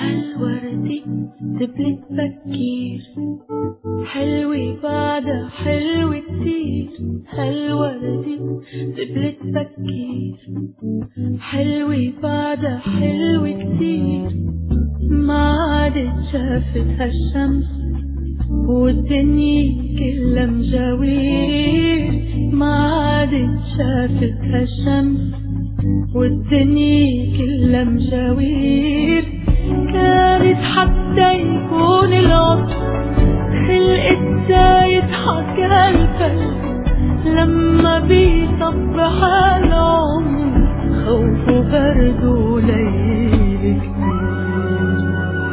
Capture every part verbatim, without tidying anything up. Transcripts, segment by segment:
هالوردي دبلت بكير، حلوة بعدها حلوة كتير. هالوردي دبلت بكير، حلوة بعدها حلوة كتير. ما عادت شافت هالشمس والدنيا كلها مجاوير. ما عادت شافت هالشمس والدنيا كلها مجاوير. كانت حتى يكون العطر خلقتها يضحك هالفجر لما بيصبح العمر خوف وبرد وليل كتير.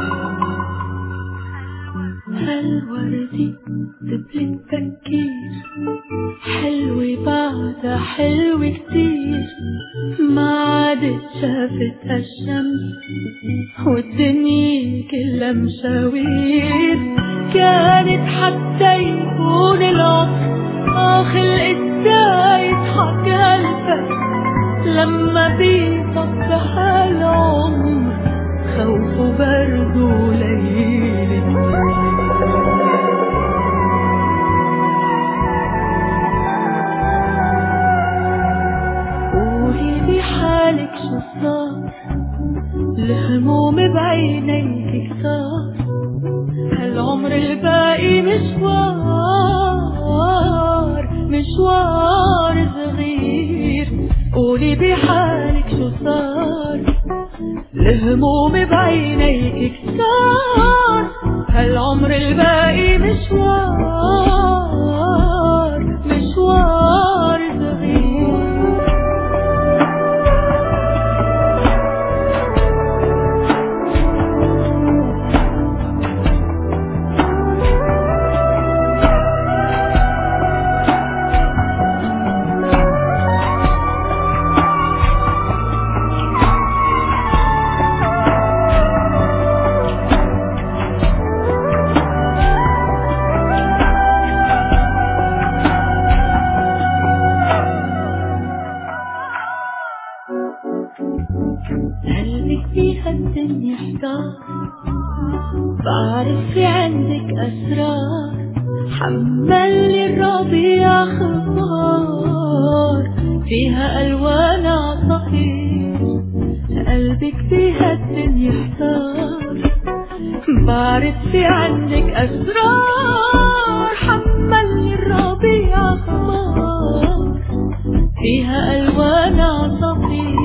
هالوردي دبلت بكير، حلوة بعدها حلوة كتير. ما عادت شافت هالشمس والدنيا كلها مشاوير. كانت حتى يكون العطر آه خلقتها يضحك هالفجر لما بيصبح العمر خوف وبرد وليل كتير. قولي بحالك شو صار، الهموم بعينيك كتار. هالعمر الباقي مشوار مشوار صغير. قولي بحالك شو صار، الهموم بعينيك كتار. هالعمر الباقي مشوار مشوار صغير. قلبك فيها الدنيا احتار، بعرف في عندك أسرار. حملي الربيع خبار فيها ألوان عصافير. قلبك فيها الدنيا احتار، بعرف في عندك أسرار. حملي الربيع خبار فيها ألوان عصافير.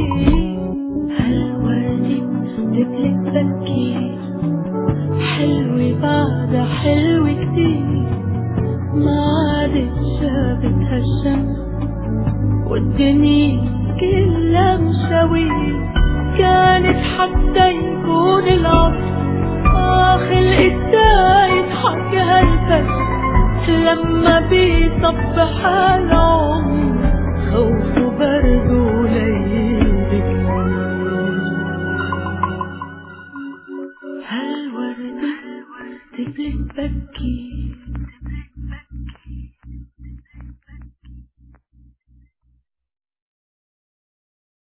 دبلت بكير، حلوة بعدها حلوة كتير. ما عادت شافت هالشمس والدنيا كلها مشاوير. كانت حتى يكون العطر آه خلقتها يضحك هالفجر لما بيصبح العمر خوف وبرد وليل كتير. هالوردي دبلت بكير،